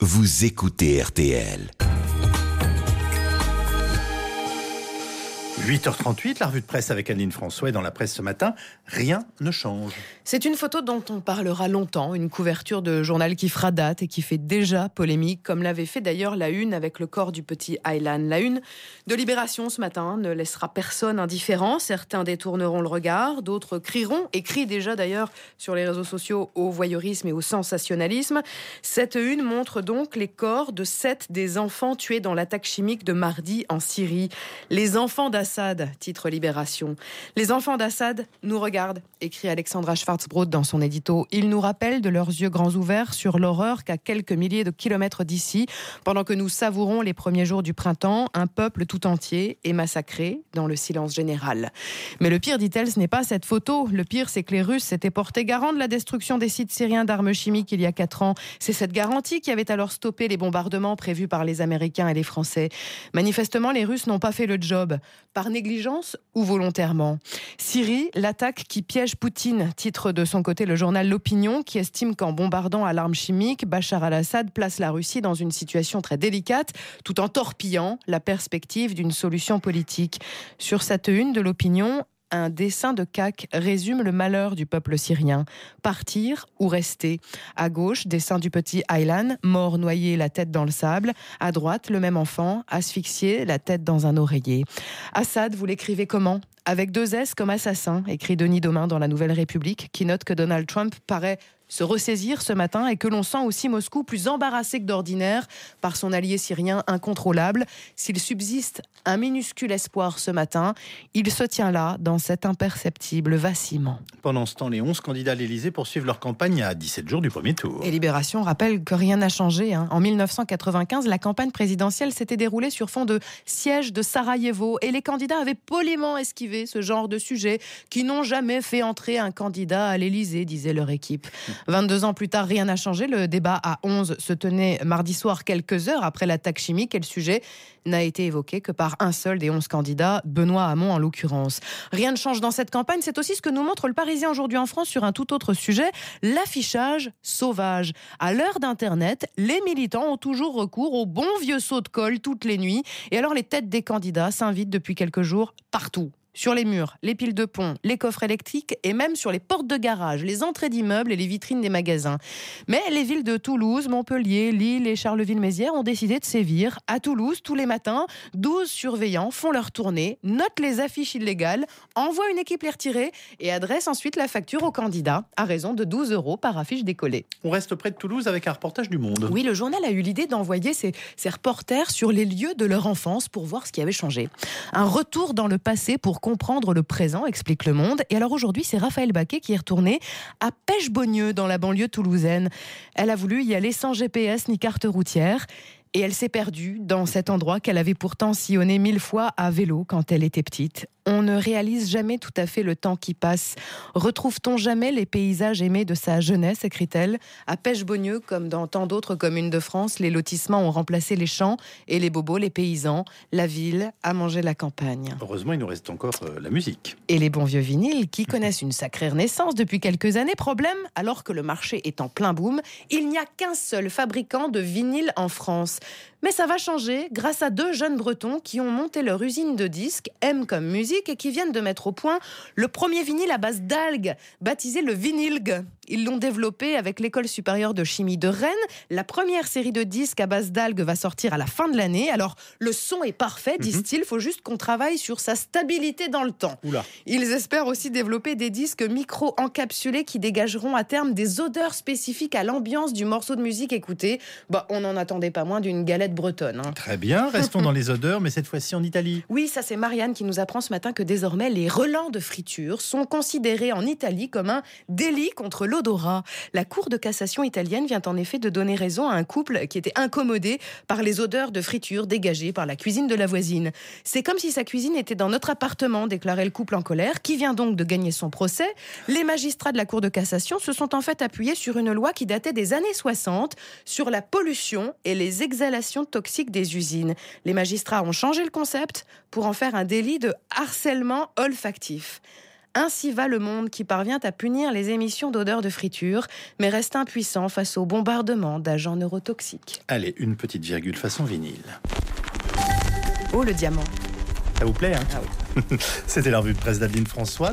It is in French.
vous écoutez RTL. 8h38, la revue de presse avec Anne-Lyne François. Et dans la presse ce matin, rien ne change. C'est une photo dont on parlera longtemps, une couverture de journal qui fera date et qui fait déjà polémique, comme l'avait fait d'ailleurs la une avec le corps du petit Aylan. La une de Libération ce matin ne laissera personne indifférent. Certains détourneront le regard, d'autres crieront, et crient déjà d'ailleurs sur les réseaux sociaux au voyeurisme et au sensationnalisme. Cette une montre donc les corps de 7 des enfants tués dans l'attaque chimique de mardi en Syrie. Les enfants d'Assad, titre Libération. Les enfants d'Assad nous regardent, écrit Alexandra Schwarzbrod dans son édito. Ils nous rappellent de leurs yeux grands ouverts sur l'horreur qu'à quelques milliers de kilomètres d'ici, pendant que nous savourons les premiers jours du printemps, un peuple tout entier est massacré dans le silence général. Mais le pire, dit-elle, ce n'est pas cette photo. Le pire, c'est que les Russes s'étaient portés garants de la destruction des sites syriens d'armes chimiques il y a 4 ans. C'est cette garantie qui avait alors stoppé les bombardements prévus par les Américains et les Français. Manifestement, les Russes n'ont pas fait le job. Par négligence ou volontairement. Syrie, l'attaque qui piège Poutine, titre de son côté le journal L'Opinion, qui estime qu'en bombardant à l'arme chimique, Bachar al-Assad place la Russie dans une situation très délicate, tout en torpillant la perspective d'une solution politique. Sur cette une de L'Opinion, un dessin de CAQ résume le malheur du peuple syrien. Partir ou rester. À gauche, dessin du petit Aylan, mort noyé, la tête dans le sable. À droite, le même enfant, asphyxié, la tête dans un oreiller. Assad, vous l'écrivez comment ? Avec 2 S comme assassin, écrit Denis Domain dans La Nouvelle République, qui note que Donald Trump paraît se ressaisir ce matin et que l'on sent aussi Moscou plus embarrassé que d'ordinaire par son allié syrien incontrôlable. S'il subsiste un minuscule espoir ce matin, il se tient là, dans cet imperceptible vacillement. Pendant ce temps, les 11 candidats à l'Élysée poursuivent leur campagne à 17 jours du premier tour. Et Libération rappelle que rien n'a changé. En 1995, la campagne présidentielle s'était déroulée sur fond de siège de Sarajevo et les candidats avaient poliment esquivé ce genre de sujet qui n'ont jamais fait entrer un candidat à l'Élysée, disait leur équipe. 22 ans plus tard, rien n'a changé. Le débat à 11 se tenait mardi soir, quelques heures après l'attaque chimique, et le sujet n'a été évoqué que par un seul des 11 candidats, Benoît Hamon en l'occurrence. Rien ne change dans cette campagne, c'est aussi ce que nous montre le Parisien aujourd'hui en France sur un tout autre sujet, l'affichage sauvage. À l'heure d'Internet, les militants ont toujours recours au bon vieux saut de colle toutes les nuits, et alors les têtes des candidats s'invitent depuis quelques jours partout. Sur les murs, les piles de pont, les coffres électriques et même sur les portes de garage, les entrées d'immeubles et les vitrines des magasins. Mais les villes de Toulouse, Montpellier, Lille et Charleville-Mézières ont décidé de sévir. À Toulouse, tous les matins, 12 surveillants font leur tournée, notent les affiches illégales, envoient une équipe les retirer et adressent ensuite la facture aux candidats à raison de 12 € par affiche décollée. On reste près de Toulouse avec un reportage du Monde. Oui, le journal a eu l'idée d'envoyer ses reporters sur les lieux de leur enfance pour voir ce qui avait changé. Un retour dans le passé pour comprendre le présent, explique Le Monde. Et alors aujourd'hui, c'est Raphaël Baquet qui est retourné à Pêche-Beaunieu, dans la banlieue toulousaine. Elle a voulu y aller sans GPS ni carte routière. Et elle s'est perdue dans cet endroit qu'elle avait pourtant sillonné 1000 fois à vélo quand elle était petite. On ne réalise jamais tout à fait le temps qui passe. Retrouve-t-on jamais les paysages aimés de sa jeunesse, écrit-elle. À Pêche-Beaunieu, comme dans tant d'autres communes de France, les lotissements ont remplacé les champs et les bobos, les paysans. La ville a mangé la campagne. Heureusement, il nous reste encore la musique. Et les bons vieux vinyles qui connaissent une sacrée renaissance depuis quelques années. Problème, alors que le marché est en plein boom, il n'y a qu'un seul fabricant de vinyle en France. Mais ça va changer grâce à 2 jeunes Bretons qui ont monté leur usine de disques, M comme musique, et qui viennent de mettre au point le premier vinyle à base d'algues, baptisé le Vinylgue. Ils l'ont développé avec l'École supérieure de chimie de Rennes. La première série de disques à base d'algues va sortir à la fin de l'année. Alors, le son est parfait, disent-ils, faut juste qu'on travaille sur sa stabilité dans le temps. Oula. Ils espèrent aussi développer des disques micro-encapsulés qui dégageront à terme des odeurs spécifiques à l'ambiance du morceau de musique écouté. On n'en attendait pas moins d'une galette bretonne. Très bien, restons dans les odeurs, mais cette fois-ci en Italie. Oui, ça c'est Marianne qui nous apprend ce matin que désormais les relents de friture sont considérés en Italie comme un délit contre l'odorat. La Cour de cassation italienne vient en effet de donner raison à un couple qui était incommodé par les odeurs de friture dégagées par la cuisine de la voisine. C'est comme si sa cuisine était dans notre appartement, déclarait le couple en colère, qui vient donc de gagner son procès. Les magistrats de la Cour de cassation se sont en fait appuyés sur une loi qui datait des années 60 sur la pollution et les exhalations toxiques des usines. Les magistrats ont changé le concept pour en faire un délit de harcèlement olfactif. Ainsi va le monde qui parvient à punir les émissions d'odeurs de friture, mais reste impuissant face au bombardement d'agents neurotoxiques. Allez, une petite virgule façon vinyle. Oh, le diamant. Ça vous plaît, hein? Ah oui. C'était la revue de presse d'Adeline François.